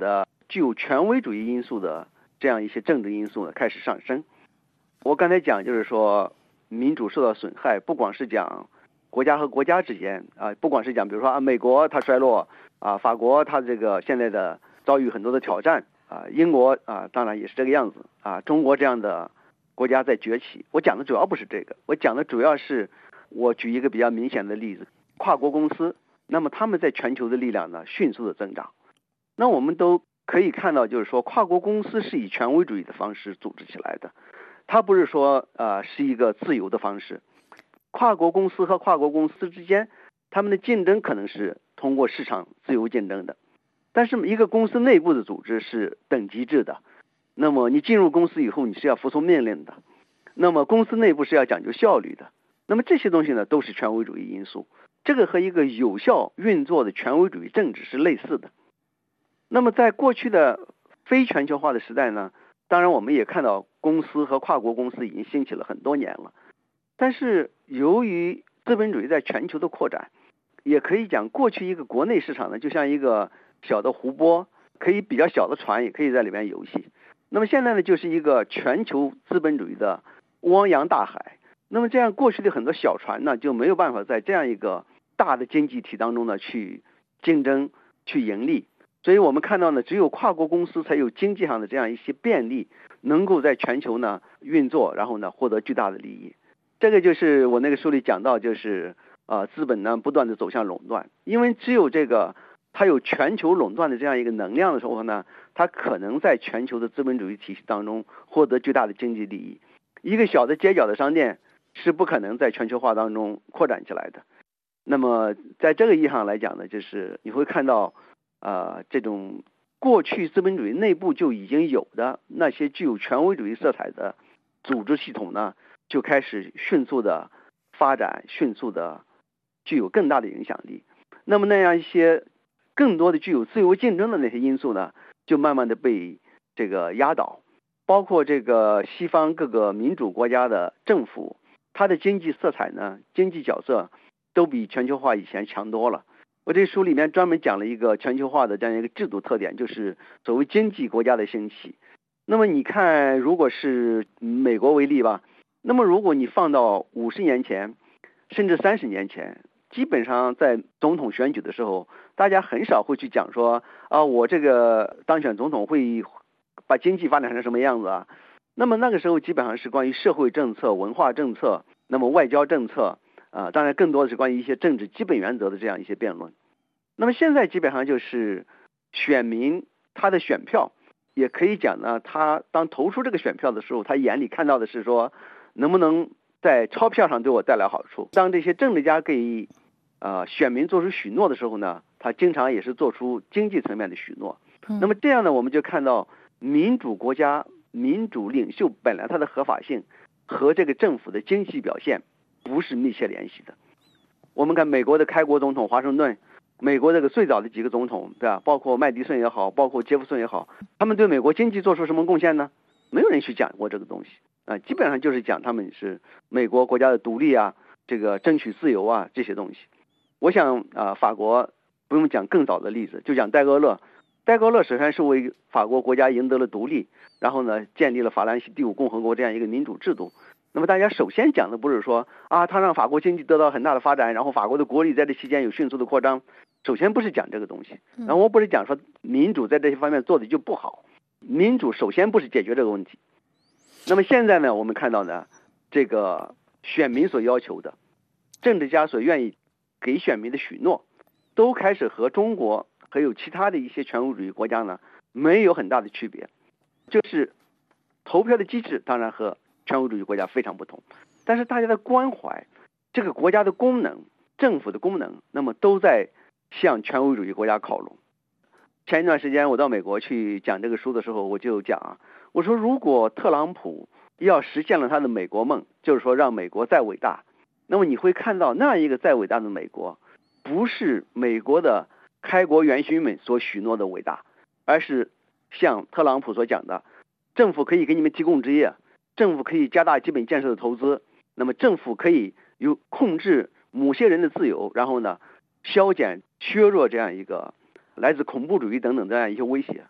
具有权威主义因素的这样一些政治因素呢开始上升。我刚才讲就是说民主受到损害，不光是讲国家和国家之间不光是讲比如说美国它衰落法国它这个现在的遭遇很多的挑战英国当然也是这个样子中国这样的国家在崛起。我讲的主要不是这个，我讲的主要是我举一个比较明显的例子，跨国公司，那么他们在全球的力量呢迅速的增长。那我们都可以看到，就是说跨国公司是以权威主义的方式组织起来的，它不是说是一个自由的方式。跨国公司和跨国公司之间，他们的竞争可能是通过市场自由竞争的，但是一个公司内部的组织是等级制的。那么你进入公司以后，你是要服从命令的。那么公司内部是要讲究效率的。那么这些东西呢，都是权威主义因素。这个和一个有效运作的权威主义政治是类似的。那么在过去的非全球化的时代呢，当然我们也看到公司和跨国公司已经兴起了很多年了。但是由于资本主义在全球的扩展，也可以讲过去一个国内市场呢，就像一个小的湖泊，可以比较小的船也可以在里面游戏。那么现在呢，就是一个全球资本主义的汪洋大海。那么这样过去的很多小船呢，就没有办法在这样一个大的经济体当中呢去竞争、去盈利。所以我们看到呢，只有跨国公司才有经济上的这样一些便利，能够在全球呢运作，然后呢获得巨大的利益。这个就是我那个书里讲到，就是资本呢不断的走向垄断，因为只有这个它有全球垄断的这样一个能量的时候呢，它可能在全球的资本主义体系当中获得巨大的经济利益。一个小的街角的商店是不可能在全球化当中扩展起来的。那么在这个意义上来讲呢，就是你会看到这种过去资本主义内部就已经有的那些具有权威主义色彩的组织系统呢，就开始迅速的发展，迅速的具有更大的影响力。那么那样一些更多的具有自由竞争的那些因素呢，就慢慢的被这个压倒。包括这个西方各个民主国家的政府，它的经济色彩呢，经济角色都比全球化以前强多了。我这书里面专门讲了一个全球化的这样一个制度特点，就是所谓经济国家的兴起。那么你看，如果是美国为例吧，那么如果你放到50年前甚至30年前，基本上在总统选举的时候，大家很少会去讲说我这个当选总统会把经济发展成什么样子啊。那么那个时候基本上是关于社会政策、文化政策，那么外交政策当然更多的是关于一些政治基本原则的这样一些辩论。那么现在基本上就是选民他的选票，也可以讲呢，他当投出这个选票的时候，他眼里看到的是说能不能在钞票上对我带来好处。当这些政治家给选民做出许诺的时候呢，他经常也是做出经济层面的许诺。那么这样呢，我们就看到民主国家民主领袖本来它的合法性和这个政府的经济表现不是密切联系的。我们看美国的开国总统华盛顿，美国这个最早的几个总统，对吧？包括麦迪逊也好，包括杰弗逊也好，他们对美国经济做出什么贡献呢？没有人去讲过这个东西基本上就是讲他们是美国国家的独立这个争取自由这些东西。我想法国不用讲更早的例子，就讲戴高乐。戴高乐首先是为法国国家赢得了独立，然后呢建立了法兰西第5共和国这样一个民主制度。那么大家首先讲的不是说他让法国经济得到很大的发展，然后法国的国力在这期间有迅速的扩张，首先不是讲这个东西。然后我不是讲说民主在这些方面做的就不好，民主首先不是解决这个问题。那么现在呢，我们看到呢，这个选民所要求的，政治家所愿意给选民的许诺，都开始和中国还有其他的一些权威主义国家呢没有很大的区别。就是投票的机制当然和权威主义国家非常不同，但是大家的关怀，这个国家的功能，政府的功能，那么都在向权威主义国家靠拢。前一段时间我到美国去讲这个书的时候，我就讲我说如果特朗普要实现了他的美国梦，就是说让美国再伟大，那么你会看到那样一个再伟大的美国，不是美国的开国元勋们所许诺的伟大，而是像特朗普所讲的，政府可以给你们提供职业，政府可以加大基本建设的投资，那么政府可以有控制某些人的自由，然后呢削减削弱这样一个来自恐怖主义等等这样一些威胁。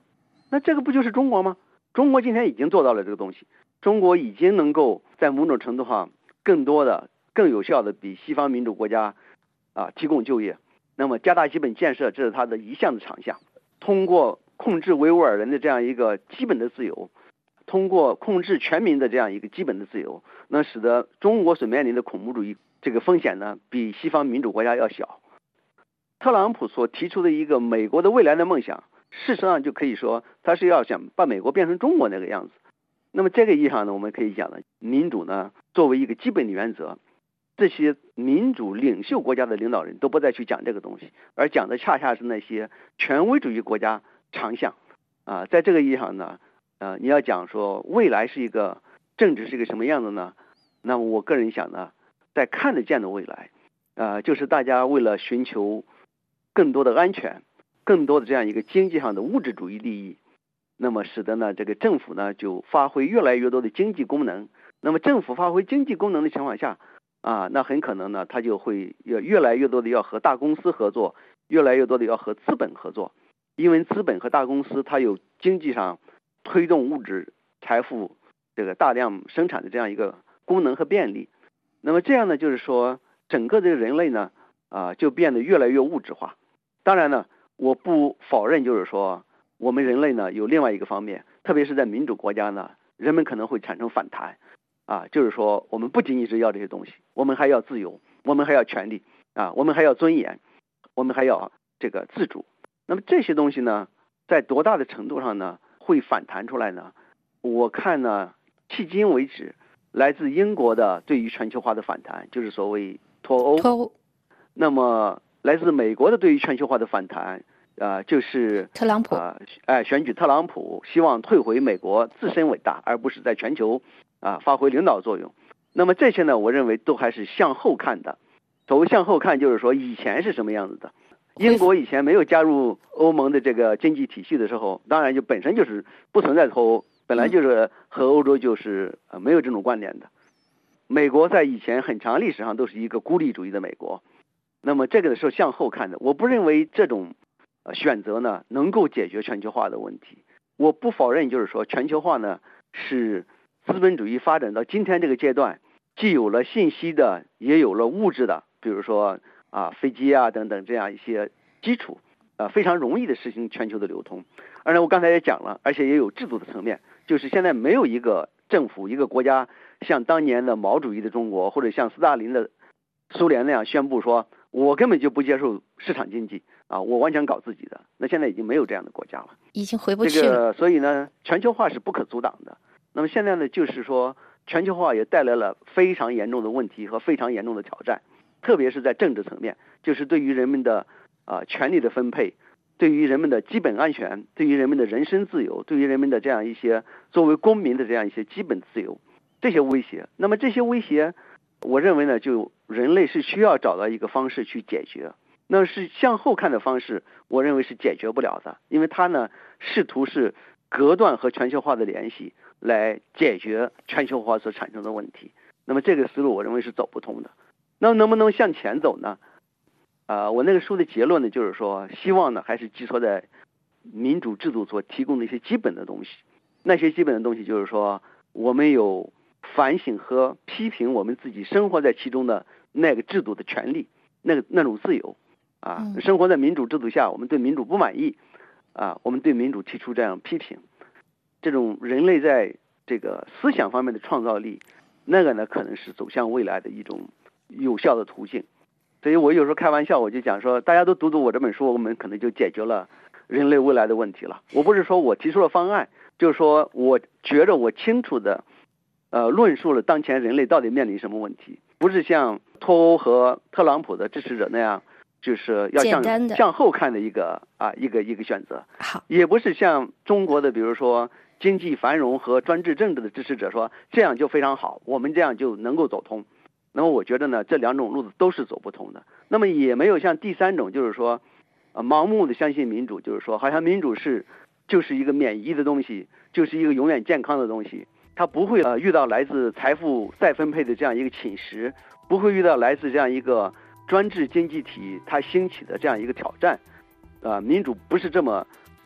那这个不就是中国吗？中国今天已经做到了这个东西，中国已经能够在某种程度上更多的、更有效的比西方民主国家提供就业。那么加大基本建设，这是它的一项的长项。通过控制维吾尔人的这样一个基本的自由，通过控制全民的这样一个基本的自由，那使得中国所面临的恐怖主义这个风险呢，比西方民主国家要小。特朗普所提出的一个美国的未来的梦想，事实上就可以说他是要想把美国变成中国那个样子。那么这个意义上呢，我们可以讲呢，民主呢作为一个基本的原则，这些民主领袖国家的领导人都不再去讲这个东西，而讲的恰恰是那些权威主义国家长项在这个意义上呢，你要讲说未来是一个政治是一个什么样子呢？那么我个人想呢，在看得见的未来，就是大家为了寻求更多的安全，更多的这样一个经济上的物质主义利益，那么使得呢这个政府呢就发挥越来越多的经济功能。那么政府发挥经济功能的情况下那很可能呢，它就会越来越多的要和大公司合作，越来越多的要和资本合作，因为资本和大公司它有经济上推动物质财富这个大量生产的这样一个功能和便利。那么这样呢，就是说整个这个人类呢就变得越来越物质化。当然呢，我不否认就是说我们人类呢有另外一个方面，特别是在民主国家呢，人们可能会产生反弹就是说我们不仅仅是要这些东西，我们还要自由，我们还要权利我们还要尊严，我们还要这个自主。那么这些东西呢，在多大的程度上呢会反弹出来呢？我看呢，迄今为止，来自英国的对于全球化的反弹，就是所谓脱欧。那么来自美国的对于全球化的反弹就是特朗普选举特朗普，希望退回美国自身伟大，而不是在全球发挥领导作用。那么这些呢，我认为都还是向后看的。所谓向后看，就是说以前是什么样子的。英国以前没有加入欧盟的这个经济体系的时候，当然就本身就是不存在脱欧，本来就是和欧洲就是没有这种关联的。美国在以前很长历史上都是一个孤立主义的美国。那么这个的时候向后看的，我不认为这种选择呢能够解决全球化的问题。我不否认就是说全球化呢是资本主义发展到今天这个阶段，既有了信息的，也有了物质的，比如说飞机等等这样一些基础非常容易的实行全球的流通。而且我刚才也讲了，而且也有制度的层面，就是现在没有一个政府一个国家像当年的毛主义的中国，或者像斯大林的苏联那样宣布说我根本就不接受市场经济我完全搞自己的。那现在已经没有这样的国家了， 已经回不去了。 所以呢，全球化是不可阻挡的。那么现在呢，就是说全球化也带来了非常严重的问题和非常严重的挑战，特别是在政治层面，就是对于人们的权利的分配，对于人们的基本安全，对于人们的人身自由，对于人们的这样一些作为公民的这样一些基本自由，这些威胁。那么这些威胁，我认为呢，就人类是需要找到一个方式去解决。那是向后看的方式，我认为是解决不了的，因为它呢试图是隔断和全球化的联系，来解决全球化所产生的问题。那么这个思路我认为是走不通的。那能不能向前走呢？我那个书的结论呢，就是说希望呢还是寄托在民主制度所提供的一些基本的东西。那些基本的东西就是说，我们有反省和批评我们自己生活在其中的那个制度的权利，那种自由生活在民主制度下，我们对民主不满意我们对民主提出这样批评。这种人类在这个思想方面的创造力，那个呢可能是走向未来的一种有效的途径。所以我有时候开玩笑，我就讲说，大家都读读我这本书，我们可能就解决了人类未来的问题了。我不是说我提出了方案，就是说我觉着我清楚的论述了当前人类到底面临什么问题，不是像脱欧和特朗普的支持者那样，就是要向后看的一个选择。 好， 也不是像中国的比如说经济繁荣和专制政治的支持者说这样就非常好，我们这样就能够走通。那么我觉得呢，这两种路子都是走不通的。那么也没有像第三种，就是说盲目的相信民主，就是说好像民主就是一个免疫的东西，就是一个永远健康的东西，它不会遇到来自财富再分配的这样一个侵蚀，不会遇到来自这样一个专制经济体它兴起的这样一个挑战民主不是这么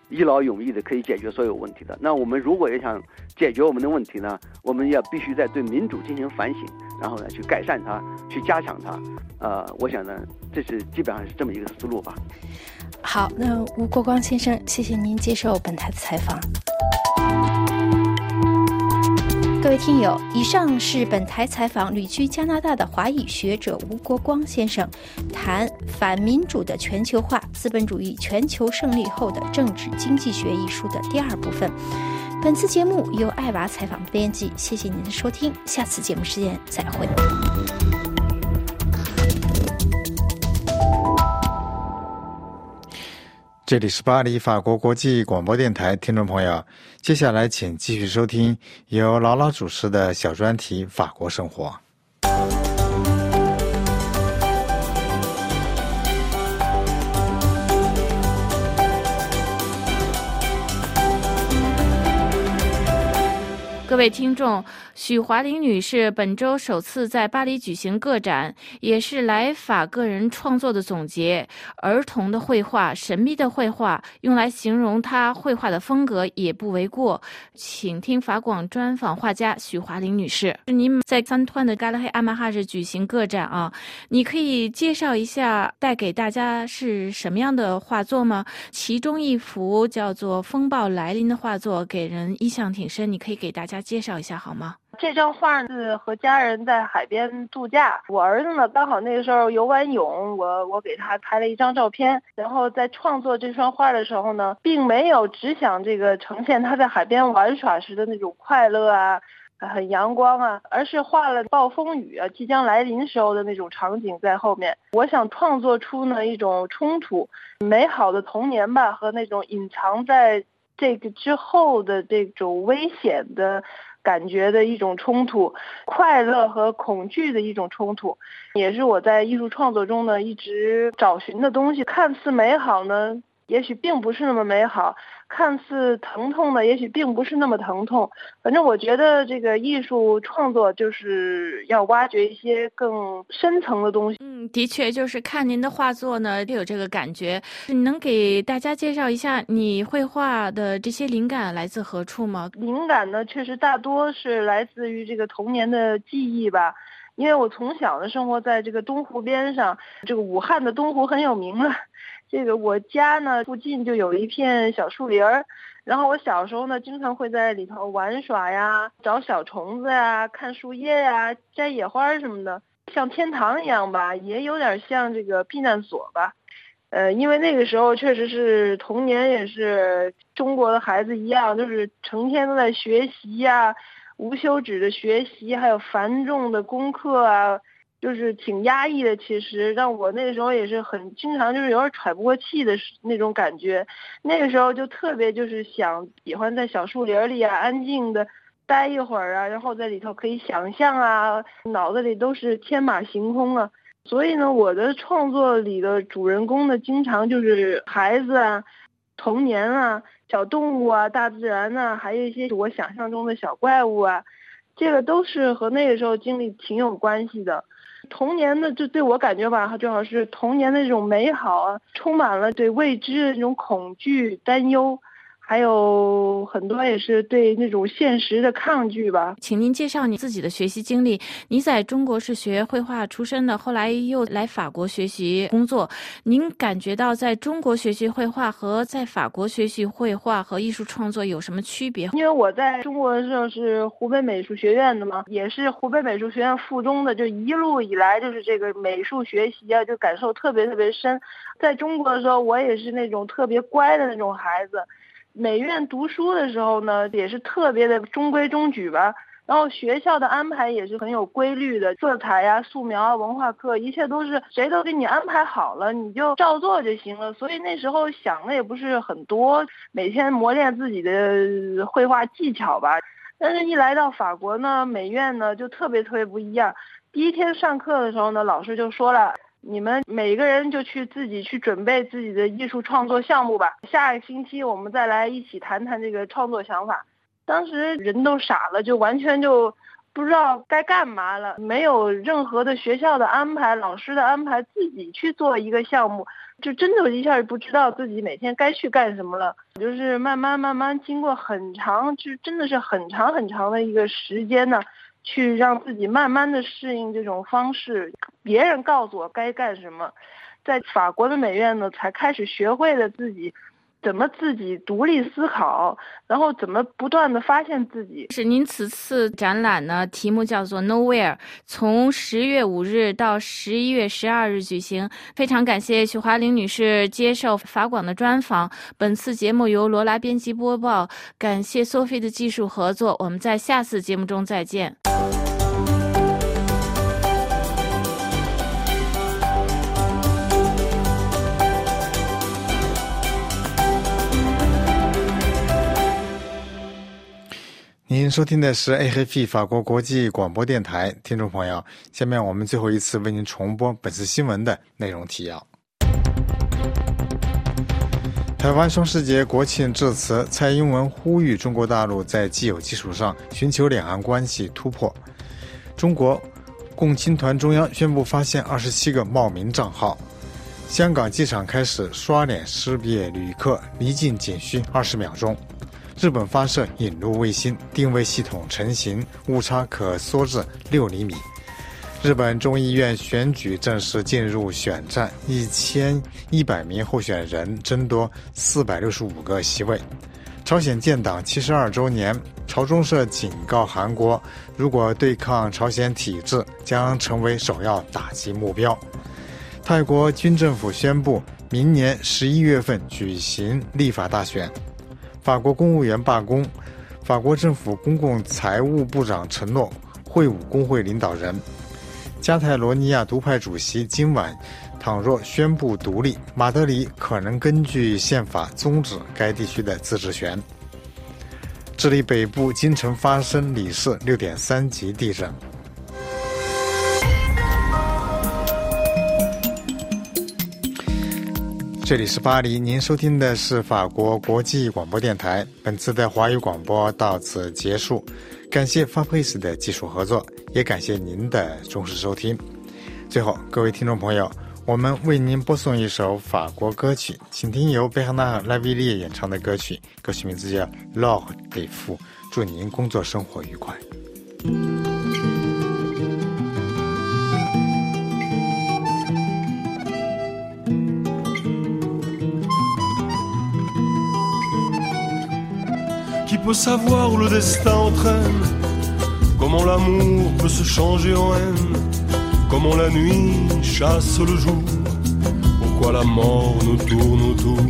一劳永逸的可以解决所有问题的。那我们如果也想解决我们的问题呢，我们也必须在对民主进行反省，然后呢去改善它，去加强它。我想呢，这是基本上是这么一个思路吧。 好，那吴国光先生，谢谢您接受本台的采访。各位听友，以上是本台采访旅居加拿大的华裔学者吴国光先生，谈反民主的全球化，资本主义全球胜利后的政治经济学一书的第二部分。本次节目由艾娃采访编辑，谢谢您的收听，下次节目时间再会。 这里是巴黎法国国际广播电台，听众朋友，接下来请继续收听由劳劳主持的小专题《法国生活》。 各位听众，许华玲女士本周首次在巴黎举行个展，也是来法个人创作的总结。儿童的绘画，神秘的绘画，用来形容她绘画的风格也不为过。请听法广专访画家许华玲女士。您在三团的嘎拉黑阿玛哈市举行个展啊，你可以介绍一下带给大家是什么样的画作吗？其中一幅叫做《风暴来临》的画作给人印象挺深，你可以给大家介绍一下好吗？ 这张画是和家人在海边度假，我儿子呢刚好那个时候游完泳，我给他拍了一张照片。然后在创作这双画的时候呢，并没有只想这个呈现他在海边玩耍时的那种快乐啊，很阳光啊，而是画了暴风雨啊即将来临时候的那种场景在后面。我想创作出呢一种冲突，美好的童年吧和那种隐藏在这个之后的这种危险的感觉的一种冲突，快乐和恐惧的一种冲突，也是我在艺术创作中呢一直找寻的东西。看似美好呢，也许并不是那么美好，看似疼痛呢，也许并不是那么疼痛。反正我觉得这个艺术创作就是要挖掘一些更深层的东西。 的确，就是看您的画作呢，就有这个感觉。你能给大家介绍一下你绘画的这些灵感来自何处吗？ 灵感呢，确实大多是来自于这个童年的记忆吧。因为我从小的生活在这个东湖边上，这个武汉的东湖很有名了。这个我家呢附近就有一片小树林儿，然后我小时候呢经常会在里头玩耍呀，找小虫子呀，看树叶呀，摘野花什么的，像天堂一样吧，也有点像这个避难所吧。因为那个时候确实是童年，也是中国的孩子一样，就是成天都在学习呀，无休止的学习，还有繁重的功课啊，就是挺压抑的。其实让我那个时候也是很经常就是有点喘不过气的那种感觉。那个时候就特别就是喜欢在小树林里啊，安静的待一会儿啊，然后在里头可以想象啊，脑子里都是天马行空啊。所以呢，我的创作里的主人公呢，经常就是孩子啊、童年啊、小动物啊、大自然啊，还有一些我想象中的小怪物啊，这个都是和那个时候经历挺有关系的。童年的就对我感觉吧，正好是童年的这种美好啊，充满了对未知的那种恐惧、担忧，还有很多也是对那种现实的抗拒吧。 请您介绍你自己的学习经历。你在中国是学绘画出身的，后来又来法国学习工作。您感觉到在中国学习绘画和在法国学习绘画和艺术创作有什么区别？ 因为我在中国的时候是湖北美术学院的嘛，也是湖北美术学院附中的，就一路以来就是这个美术学习啊，就感受特别特别深。在中国的时候，我也是那种特别乖的那种孩子。美院读书的时候呢，也是特别的中规中矩吧。然后学校的安排也是很有规律的，色彩呀、素描啊、文化课，一切都是谁都给你安排好了，你就照做就行了。所以那时候想的也不是很多，每天磨练自己的绘画技巧吧。但是一来到法国呢，美院呢就特别特别不一样。第一天上课的时候呢，老师就说了，你们每个人就自己去准备自己的艺术创作项目吧，下个星期我们再来一起谈谈这个创作想法。当时人都傻了，就完全就不知道该干嘛了，没有任何的学校的安排、老师的安排，自己去做一个项目，就真的一下就不知道自己每天该去干什么了。就是慢慢经过很长，就真的是很长的一个时间呢，去让自己慢慢的适应这种方式。别人告诉我该干什么，在法国的美院呢，才开始学会了怎么自己独立思考，然后怎么不断的发现自己。 是您此次展览呢，题目叫做 Nowhere， 从10月5日到11月12日举行。非常感谢许华玲女士接受法广的专访。本次节目由罗拉编辑播报，感谢 Sophie 的技术合作。我们在下次节目中再见。 您收听的是 AFP 法国国际广播电台。听众朋友，下面我们最后一次为您重播本次新闻的内容提要。台湾双十节国庆致辞，蔡英文呼吁中国大陆在既有基础上寻求两岸关系突破。中国共青团中央宣布发现27个冒名账号。香港机场开始刷脸识别旅客，离境仅需20秒钟。日本发射引入卫星，定位系统成型，误差可缩至6厘米。日本众议院选举正式进入选战，1100名候选人争夺465个席位。朝鲜建党72周年，朝中社警告韩国，如果对抗朝鲜体制，将成为首要打击目标。泰国军政府宣布，明年11月份举行立法大选。法国公务员罢工，法国政府公共财务部长承诺会晤工会领导人。加泰罗尼亚独派主席今晚倘若宣布独立，马德里可能根据宪法终止该地区的自治权。智利北部京城发生里氏6.3级地震。这里是巴黎，您收听的是法国国际广播电台。本次的华语广播到此结束，感谢法佩斯的技术合作，也感谢您的忠实收听。最后，各位听众朋友，我们为您播送一首法国歌曲，请听由贝赫纳尔·拉维利演唱的歌曲，歌曲名字叫《L'Or des Fous》。祝您工作生活愉快。 Qui peut savoir où le destin entraîne? Comment l'amour peut se changer en haine? Comment la nuit chasse le jour? Pourquoi la mort nous tourne autour?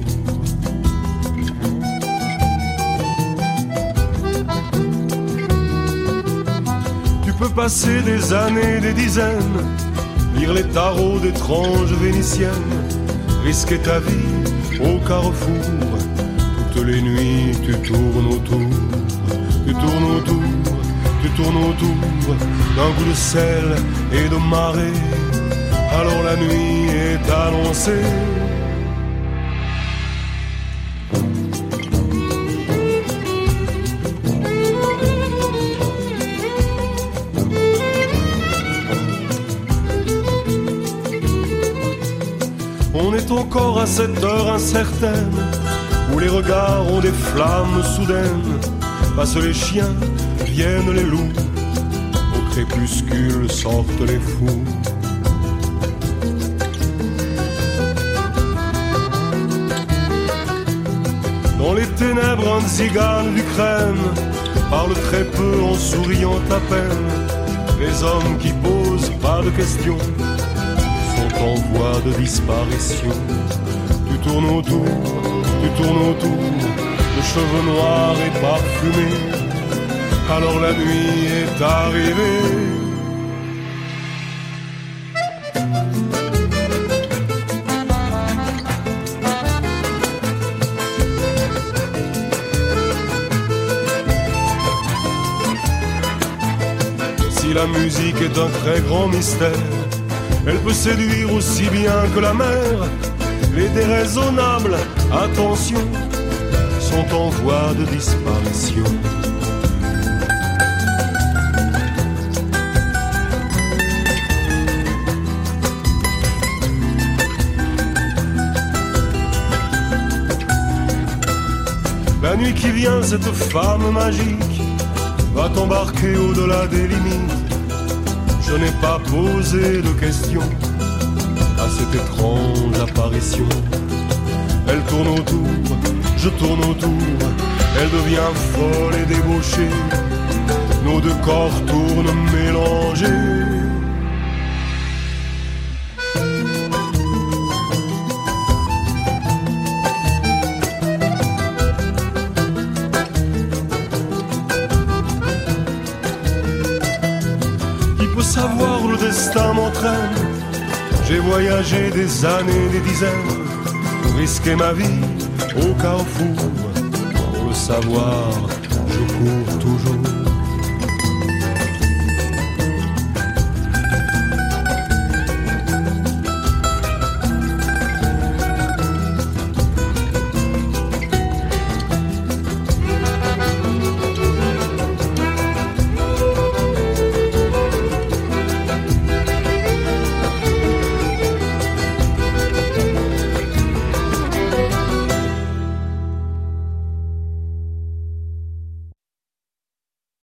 Tu peux passer des années, des dizaines, lire les tarots d'étranges vénitiennes, risquer ta vie au carrefour. Toutes les nuits tu tournes autour, tu tournes autour, tu tournes autour d'un goût de sel et de marée. Alors la nuit est annoncée. On est encore à cette heure incertaine où les regards ont des flammes soudaines. Passent les chiens, viennent les loups, au crépuscule sortent les fous. Dans les ténèbres, un tzigane d'Ukraine parle très peu en souriant à peine. Les hommes qui posent pas de questions sont en voie de disparition. Tu tournes autour, tu tournes autour, de cheveux noirs et parfumés. Alors la nuit est arrivée. Si la musique est un très grand mystère, elle peut séduire aussi bien que la mer. Les déraisonnables, attention, sont en voie de disparition. nuit qui vient, cette femme magique va t'embarquer au-delà des limites. Je n'ai pas posé de questions à cette étrange apparition. Elle tourne autour, je tourne autour, elle devient folle et débauchée. Nos deux corps tournent mélangés. Savoir où le destin m'entraîne. J'ai voyagé des années, des dizaines, pour risquer ma vie au carrefour. Pour le savoir,